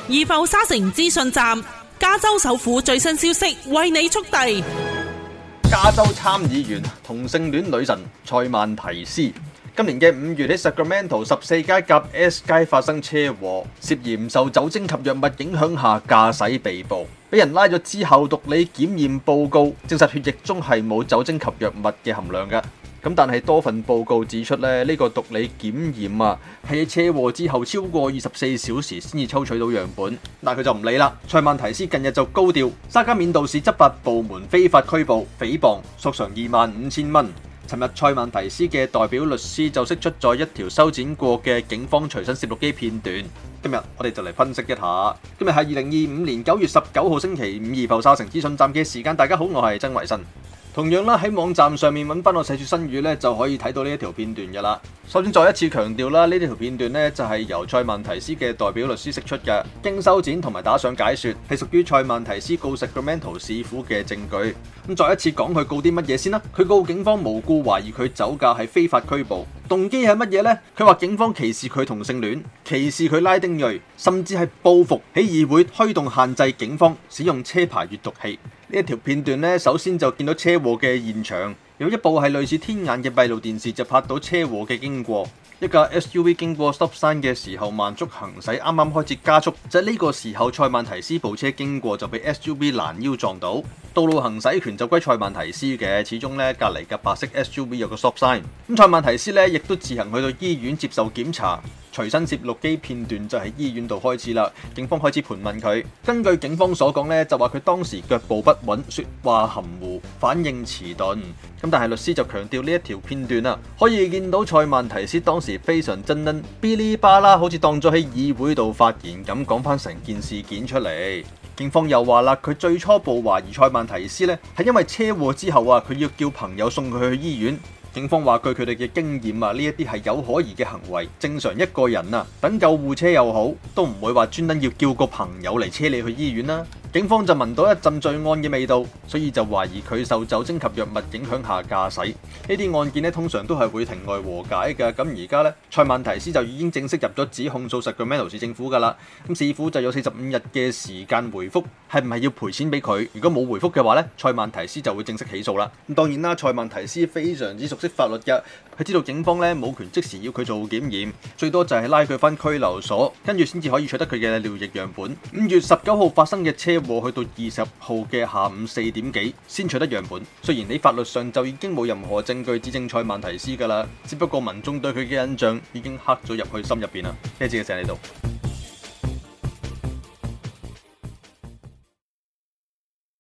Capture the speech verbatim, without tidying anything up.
易埠沙城資訊站，加州首府最新消息為你速遞。 加州參議員同性戀女神塞曼提斯今年嘅五月喺 Sacramento 十四街夾 S 街發生車禍，涉嫌受酒精及藥物影響下駕駛被捕，俾人拉咗之後，毒理檢驗報告證實血液中係冇酒精及藥物嘅含量嘅。咁但係多份報告指出咧，呢個毒理檢驗啊係喺車禍之後超過二十四小時先至抽取到樣本，但係佢就唔理啦。塞曼提斯近日就高調，沙加緬度市執法部門非法拘捕、誹謗，索償二萬五千蚊。尋日塞曼提斯嘅代表律師就釋出咗一條修剪過嘅警方隨身攝錄機片段。今日我哋就嚟分析一下。今日係二零二五年九月十九號星期五，易埠沙城資訊站嘅時間。大家好，我係曾維新。同樣啦，喺網站上面揾翻我寫住新語咧，就可以睇到呢一條片段噶啦。首先再一次強調啦，呢條片段咧就係由塞曼提斯嘅代表律師釋出嘅，經修剪同埋打上解說，係屬於塞曼提斯告 Sacramento 市府嘅證據。咁再一次講佢告啲乜嘢先啦？佢告警方無故懷疑佢酒駕係非法拘捕，動機係乜嘢呢？佢話警方歧視佢同性戀，歧視佢拉丁裔，甚至係報復喺議會推動限制警方使用車牌閱讀器。呢一條片段咧，首先就見到車禍嘅現場，有一部係類似天眼嘅閉路電視就拍到車禍嘅經過。一架 S U V 經過 stop sign 嘅時候慢速行駛，啱啱開始加速，就喺呢個時候塞曼提斯部車經過就被 S U V 攔腰撞到。道路行駛權就歸塞曼提斯嘅，始終咧隔離嘅白色 S U V 有個 stop sign。咁塞曼提斯咧亦都自行去到醫院接受檢查。隨身攝錄機片段就喺醫院度開始啦，警方開始盤問佢。根據警方所講咧，就話佢當時腳步不穩，說話含糊，反應遲鈍。咁但係律師就強調呢一條片段啊，可以見到塞曼提斯當時非常震驚，嗶哩吧啦，好似當咗喺議會度發言咁講翻成件事件出嚟。警方又話啦，佢最初步懷疑塞曼提斯咧係因為車禍之後啊，佢要叫朋友送佢去醫院。警方話據佢哋嘅經驗啊，呢一啲係有可疑嘅行為。正常一個人啊，等救護車又好，都唔會話專登要叫個朋友嚟車你去醫院啦。警方就聞到一陣罪案嘅味道，所以就懷疑佢受酒精及藥物影響下駕駛。呢啲案件咧通常都係會庭外和解嘅。咁而家咧，塞曼提斯就已經正式入咗指控訴 Sacramento 市政府㗎啦。咁市府就有四十五日嘅時間回覆，係唔係要賠錢俾佢？如果冇回覆嘅話咧，塞曼提斯就會正式起訴啦。咁當然啦，塞曼提斯非常之熟悉法律嘅，佢知道警方咧冇權即時要佢做檢驗，最多就係拉佢返拘留所，跟住先至可以取得佢嘅尿液樣本。五月十九號發生嘅車禍去到二十號嘅下午四點幾先取得樣本。雖然喺法律上就已經冇任何證據指證塞曼提斯㗎啦，只不過民眾對佢嘅印象已經刻咗入去心入邊啦。呢一節嘅就喺呢度。